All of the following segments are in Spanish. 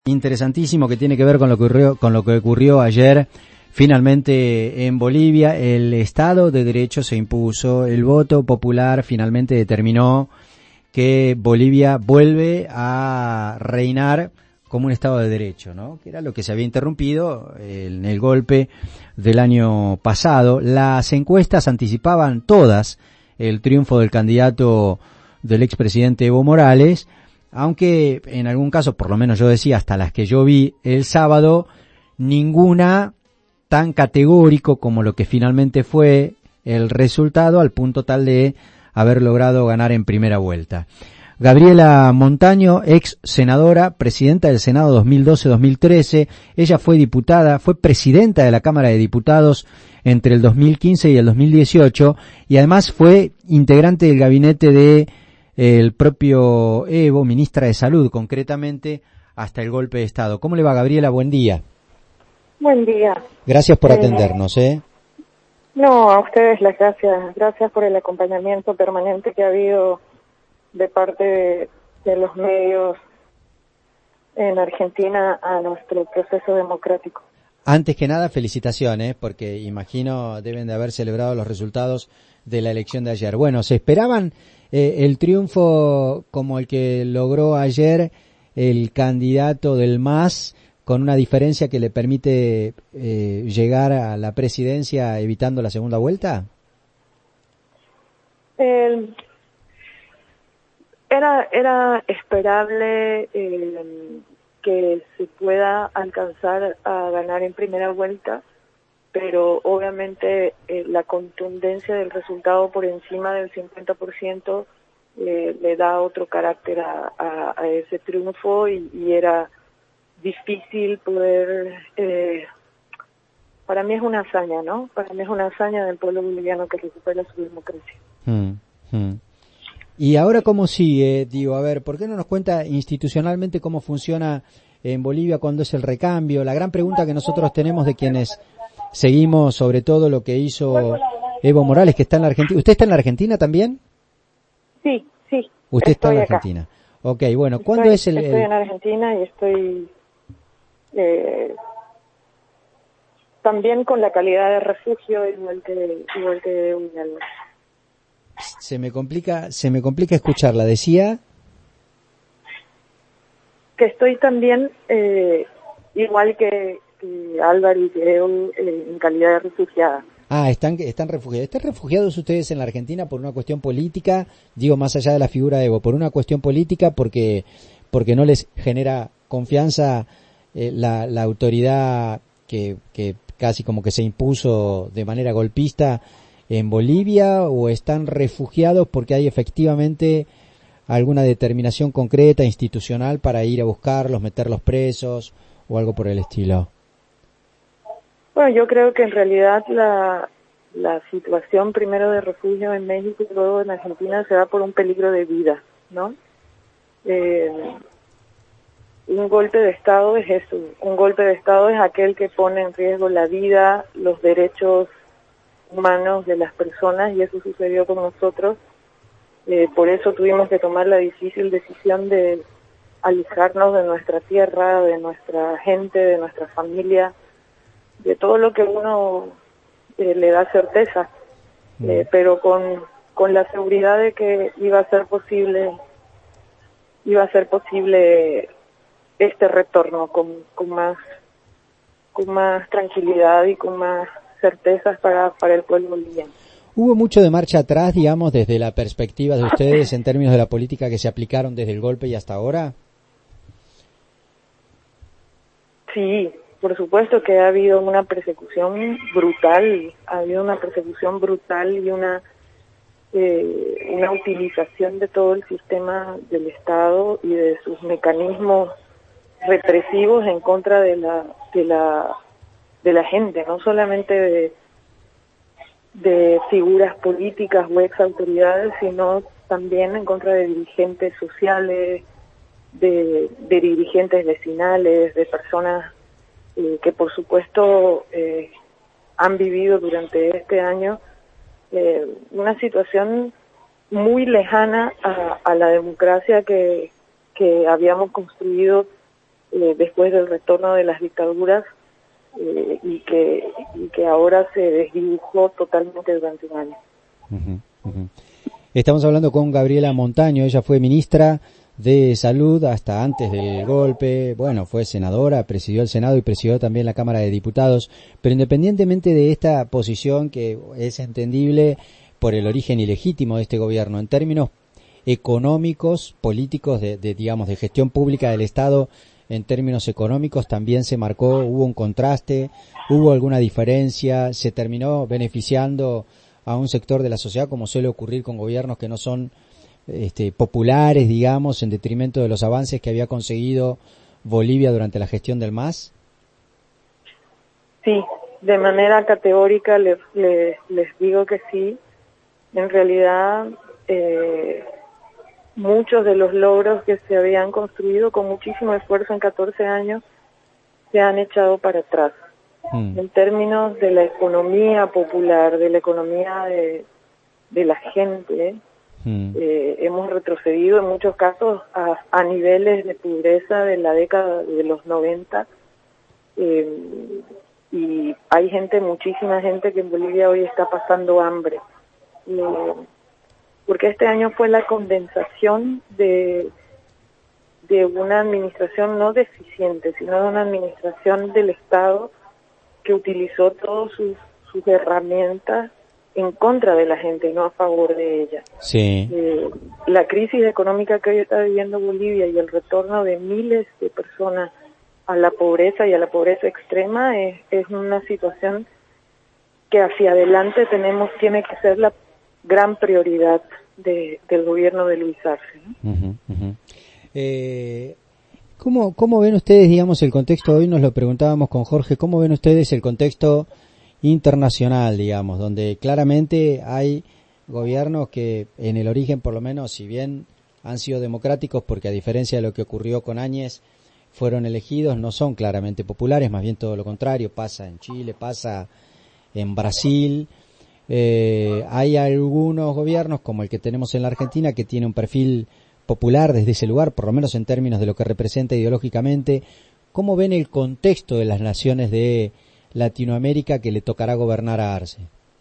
Interesantísimo que tiene que ver con lo que ocurrió ayer finalmente en Bolivia. El Estado de Derecho se impuso, el voto popular finalmente determinó que Bolivia vuelve a reinar como un Estado de Derecho, ¿no? Que era lo que se había interrumpido en el golpe del año pasado. Las encuestas anticipaban todas el triunfo del candidato del expresidente Evo Morales, aunque en algún caso, por lo menos yo decía, hasta las que yo vi el sábado, ninguna tan categórico como lo que finalmente fue el resultado, al punto tal de haber logrado ganar en primera vuelta. Gabriela Montaño, ex senadora, presidenta del Senado 2012-2013, ella fue diputada, fue presidenta de la Cámara de Diputados entre el 2015 y el 2018, y además fue integrante del gabinete de el propio Evo, ministra de Salud concretamente, hasta el golpe de Estado. ¿Cómo le va, Gabriela? Buen día. Buen día. Gracias por atendernos, No, a ustedes las gracias. Gracias por el acompañamiento permanente que ha habido de parte de los medios en Argentina a nuestro proceso democrático. Antes que nada, felicitaciones, porque imagino deben de haber celebrado los resultados de la elección de ayer. Bueno, ¿se esperaban el triunfo como el que logró ayer el candidato del MAS, con una diferencia que le permite llegar a la presidencia evitando la segunda vuelta? Era esperable que se pueda alcanzar a ganar en primera vuelta, pero obviamente la contundencia del resultado por encima del 50% le da otro carácter a ese triunfo y era difícil poder... para mí es una hazaña, ¿no? Para mí es una hazaña del pueblo boliviano que recupera su democracia. Y ahora, ¿cómo sigue? Digo, a ver, ¿por qué no nos cuenta institucionalmente cómo funciona en Bolivia cuando es el recambio? La gran pregunta que nosotros tenemos de quienes seguimos sobre todo lo que hizo Evo Morales, que está en la Argentina. ¿Usted está en la Argentina también? Sí. Usted está en la Argentina. Ok, bueno, ¿cuándo es el...? Estoy en Argentina y estoy también con la calidad de refugio igual que Uñaldo. Se me complica escucharla. Decía que estoy también igual que Álvaro y que Evo en calidad de refugiada. Están refugiados. ¿Están refugiados ustedes en la Argentina por una cuestión política? Digo, más allá de la figura de Evo, por una cuestión política, porque no les genera confianza la autoridad que casi como que se impuso de manera golpista en Bolivia, o están refugiados porque hay efectivamente alguna determinación concreta, institucional, para ir a buscarlos, meterlos presos o algo por el estilo? Bueno, yo creo que en realidad la situación primero de refugio en México y luego en Argentina se da por un peligro de vida, ¿no? Un golpe de Estado es eso, un golpe de Estado es aquel que pone en riesgo la vida, los derechos humanos de las personas, y eso sucedió con nosotros. Por eso tuvimos que tomar la difícil decisión de alejarnos de nuestra tierra, de nuestra gente, de nuestra familia, de todo lo que uno le da certeza, pero con la seguridad de que iba a ser posible este retorno con más tranquilidad y con más certezas para el pueblo boliviano. ¿Hubo mucho de marcha atrás, digamos, desde la perspectiva de ustedes en términos de la política que se aplicaron desde el golpe y hasta ahora? Sí, por supuesto que ha habido una persecución brutal, y una utilización de todo el sistema del Estado y de sus mecanismos represivos en contra de la gente, no solamente de figuras políticas o ex autoridades, sino también en contra de dirigentes sociales, de dirigentes vecinales, de personas que por supuesto han vivido durante este año una situación muy lejana a la democracia que habíamos construido después del retorno de las dictaduras, y que ahora se desdibujó totalmente durante un año. Estamos hablando con Gabriela Montaño. Ella fue ministra de Salud hasta antes del golpe. Bueno, fue senadora, presidió el Senado y presidió también la Cámara de Diputados. Pero independientemente de esta posición, que es entendible por el origen ilegítimo de este gobierno, en términos económicos, políticos, digamos, de gestión pública del Estado, en términos económicos también se marcó, hubo un contraste, hubo alguna diferencia, se terminó beneficiando a un sector de la sociedad, como suele ocurrir con gobiernos que no son populares, digamos, en detrimento de los avances que había conseguido Bolivia durante la gestión del MAS. Sí, de manera categórica les digo que sí. En realidad, muchos de los logros que se habían construido con muchísimo esfuerzo en 14 años se han echado para atrás. En términos de la economía popular, de la economía de la gente, hemos retrocedido en muchos casos a niveles de pobreza de la década de los 90, y hay muchísima gente que en Bolivia hoy está pasando hambre. Porque este año fue la condensación de una administración no deficiente, sino de una administración del Estado que utilizó todas sus herramientas en contra de la gente y no a favor de ella. Sí. La crisis económica que hoy está viviendo Bolivia y el retorno de miles de personas a la pobreza y a la pobreza extrema es una situación que hacia adelante tiene que ser la gran prioridad del gobierno de Luis Arce, ¿no? ¿Cómo ven ustedes, digamos, el contexto? Hoy nos lo preguntábamos con Jorge, ¿cómo ven ustedes el contexto internacional, digamos, donde claramente hay gobiernos que en el origen, por lo menos, si bien han sido democráticos, porque a diferencia de lo que ocurrió con Áñez, fueron elegidos, no son claramente populares, más bien todo lo contrario, pasa en Chile, pasa en Brasil. Hay algunos gobiernos, como el que tenemos en la Argentina, que tiene un perfil popular desde ese lugar, por lo menos en términos de lo que representa ideológicamente. ¿Cómo ven el contexto de las naciones de Latinoamérica que le tocará gobernar a Arce?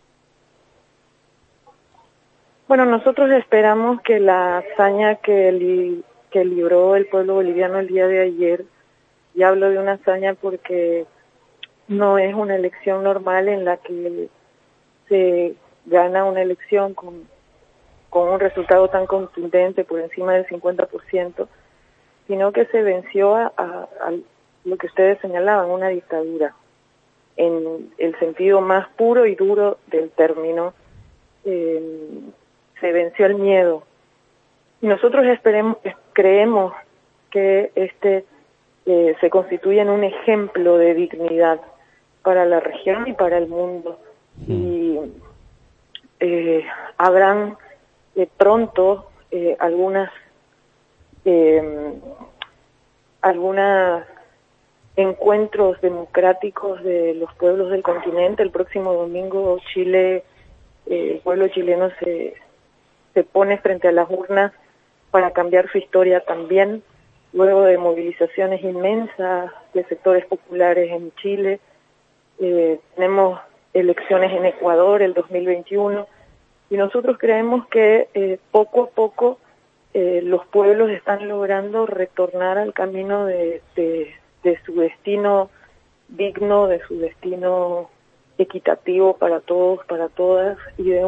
Bueno, nosotros esperamos que la hazaña que libró el pueblo boliviano el día de ayer, y hablo de una hazaña porque no es una elección normal en la que se gana una elección con un resultado tan contundente por encima del 50%, sino que se venció a lo que ustedes señalaban, una dictadura, en el sentido más puro y duro del término. Se venció el miedo. Y nosotros creemos que se constituye en un ejemplo de dignidad para la región y para el mundo. Y habrán pronto algunas encuentros democráticos de los pueblos del continente. El próximo domingo el pueblo chileno se pone frente a las urnas para cambiar su historia también, luego de movilizaciones inmensas de sectores populares en Chile. Tenemos elecciones en Ecuador el 2021, y nosotros creemos que poco a poco los pueblos están logrando retornar al camino de su destino digno, de su destino equitativo para todos, para todas, y de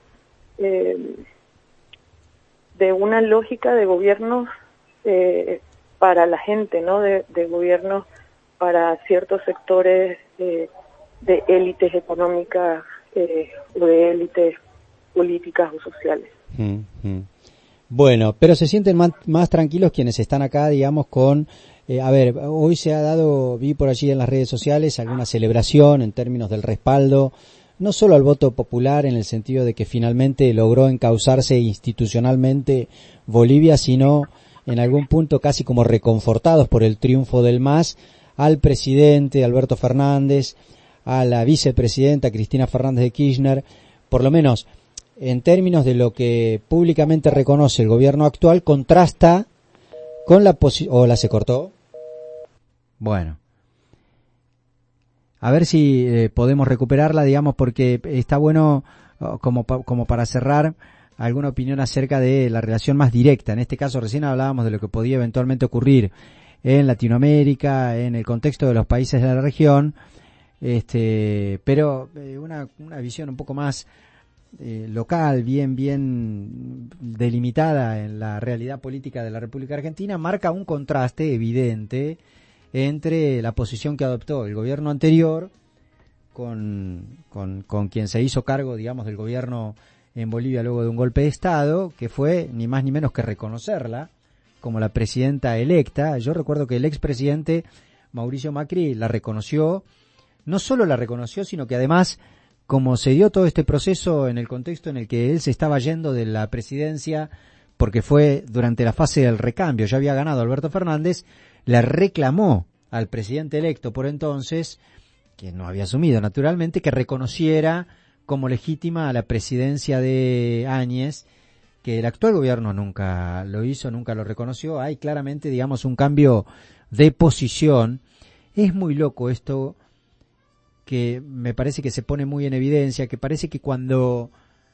una lógica de gobiernos para la gente, ¿no? De gobiernos para ciertos sectores de élites económicas o de élites políticas o sociales. Bueno, pero se sienten más tranquilos quienes están acá, digamos, con... hoy se ha dado, vi por allí en las redes sociales, alguna celebración en términos del respaldo, no solo al voto popular en el sentido de que finalmente logró encauzarse institucionalmente Bolivia, sino en algún punto casi como reconfortados por el triunfo del MAS, al presidente Alberto Fernández, a la vicepresidenta Cristina Fernández de Kirchner, por lo menos en términos de lo que públicamente reconoce el gobierno actual, contrasta con la ¿Hola, se cortó? Bueno, a ver si podemos recuperarla, digamos, porque está bueno como para cerrar alguna opinión acerca de la relación más directa. En este caso recién hablábamos de lo que podía eventualmente ocurrir en Latinoamérica, en el contexto de los países de la región, pero una visión un poco más local, bien delimitada en la realidad política de la República Argentina, marca un contraste evidente entre la posición que adoptó el gobierno anterior con quien se hizo cargo, digamos, del gobierno en Bolivia luego de un golpe de Estado, que fue ni más ni menos que reconocerla como la presidenta electa. Yo recuerdo que el expresidente Mauricio Macri la reconoció, no solo la reconoció, sino que además, como se dio todo este proceso en el contexto en el que él se estaba yendo de la presidencia, porque fue durante la fase del recambio, ya había ganado Alberto Fernández, le reclamó al presidente electo por entonces, que no había asumido naturalmente, que reconociera como legítima a la presidencia de Áñez, que el actual gobierno nunca lo hizo, nunca lo reconoció. Hay claramente, digamos, un cambio de posición. Es muy loco esto, que me parece que se pone muy en evidencia, que parece que cuando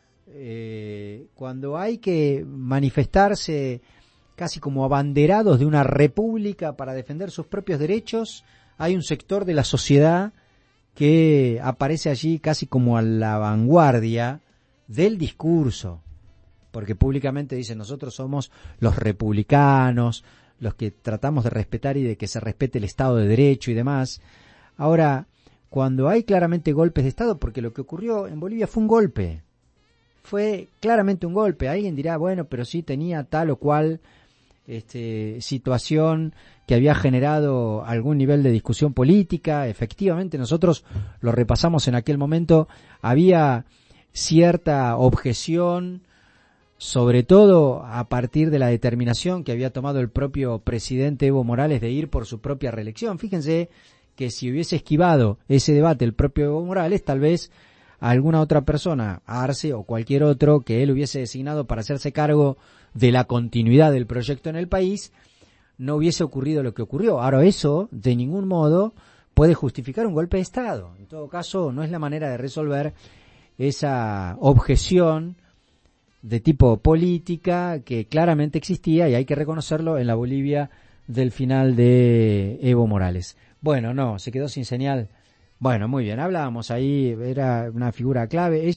hay que manifestarse casi como abanderados de una república para defender sus propios derechos, hay un sector de la sociedad que aparece allí casi como a la vanguardia del discurso, porque públicamente dicen: nosotros somos los republicanos, los que tratamos de respetar y de que se respete el Estado de Derecho y demás. Ahora, cuando hay claramente golpes de Estado, porque lo que ocurrió en Bolivia fue un golpe, fue claramente un golpe. Alguien dirá, bueno, pero sí tenía tal o cual situación que había generado algún nivel de discusión política. Efectivamente, nosotros lo repasamos en aquel momento, había cierta objeción, sobre todo a partir de la determinación que había tomado el propio presidente Evo Morales de ir por su propia reelección. Fíjense que si hubiese esquivado ese debate el propio Evo Morales, tal vez a alguna otra persona, Arce o cualquier otro que él hubiese designado para hacerse cargo de la continuidad del proyecto en el país, no hubiese ocurrido lo que ocurrió. Ahora, eso de ningún modo puede justificar un golpe de Estado. En todo caso, no es la manera de resolver esa objeción de tipo política que claramente existía, y hay que reconocerlo, en la Bolivia del final de Evo Morales. Bueno, no, se quedó sin señal. Bueno, muy bien, hablábamos ahí, era una figura clave.